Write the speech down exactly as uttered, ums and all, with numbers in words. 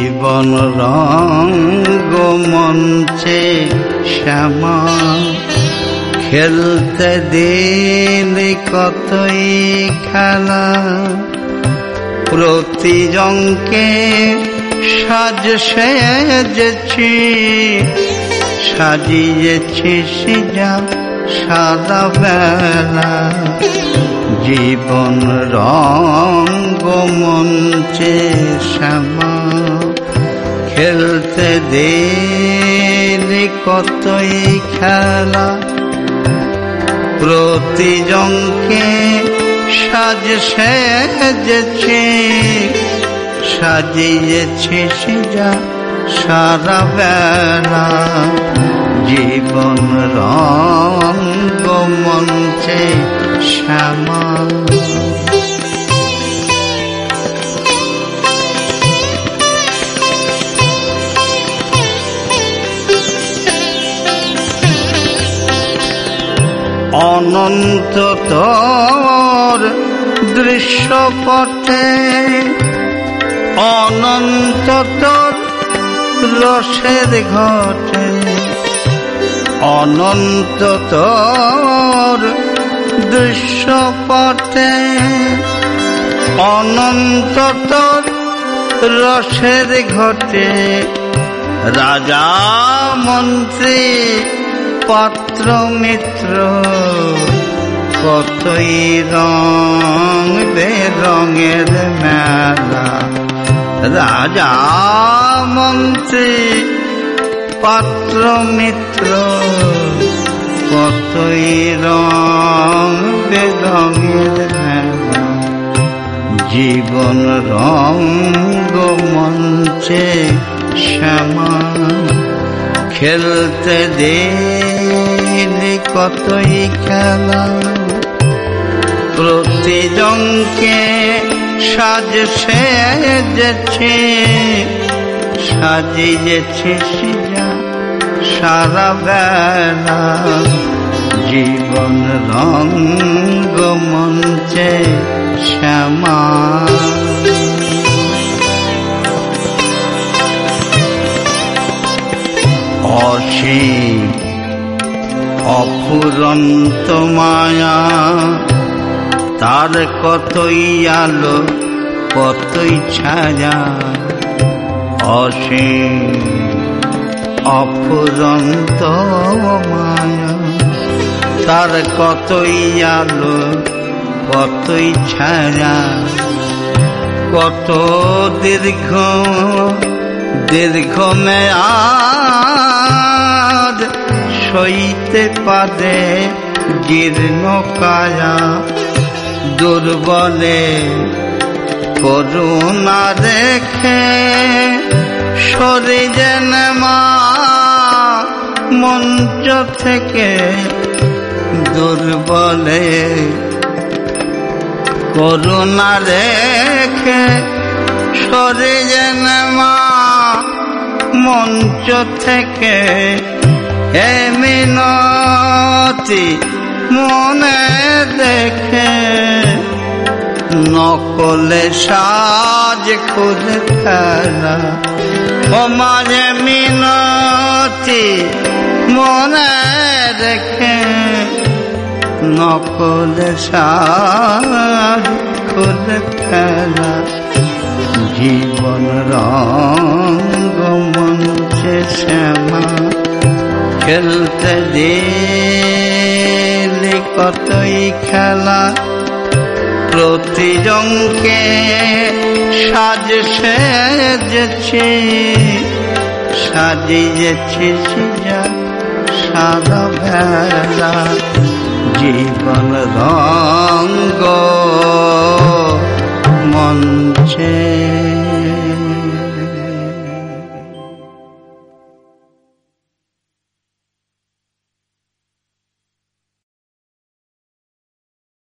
জীবন রঙ্গমঞ্চে শ্যামা খেলতে দিলে কতই খেলা, প্রতিজনকে সাজ সেজেছি, সাজিয়েছি সিজা সাদা বেলা। জীবন রঙ্গমঞ্চে শ্যামা খেলতে দিলে কতই খেলা, প্রতিজনকে সাজ সেজেছি, সাজিয়েছি সিজা সারা বেলা। জীবন রঙ্গমঞ্চে শ্যামা। অনন্ত তোর দৃশ্যপটে, অনন্ত তোর রসের ঘটে, অনন্ত তোর দৃশ্যপটে, অনন্ত তোর রসের ঘটে। রাজা মন্ত্রী পাত্র মিত্র কতই রং বেরঙের মেলা। রাজা মন্ত্রী পাত্র মিত্র কতই রং বেরঙের মেলা। জীবন রঙ্গমঞ্চে শ্যামা খেলতে দিলে কতই খেলা, প্রতিজনকে সাজ সেজেছি, সাজিয়েছি সিজা সারা বেলা। জীবন রঙ্গমঞ্চে শ্যামা। অসীম অফুরন্ত মায়া, তার কতই আলো কতই ছায়া। অসীম অফুরন্ত মায়া, তার কতই আলো কতই ছায়া। কত দীর্ঘ দীর্ঘ মেয়াদ সইতে পারে জীর্ণ কায়া। দুর্বলে করুণা রেখে সরে যেন মা মঞ্চ থেকে, দুর্বলে করুণা রেখে সরে যেন মা মঞ্চ থেকে। হে মিনতি মনে দেখে, নকলে সাজ খুলে ফেলা। ও মাঝে মিনতি মনে রেখে, নকলে সাজ খুলে ফেলা। জীবন রঙ্গমঞ্চে শ্যামা খেলতে দিলে কতই খেলা, প্রতিজনকে সাজ সেজেছি, সাজিয়েছি সিজা সারা বেলা। জীবন রঙ্গ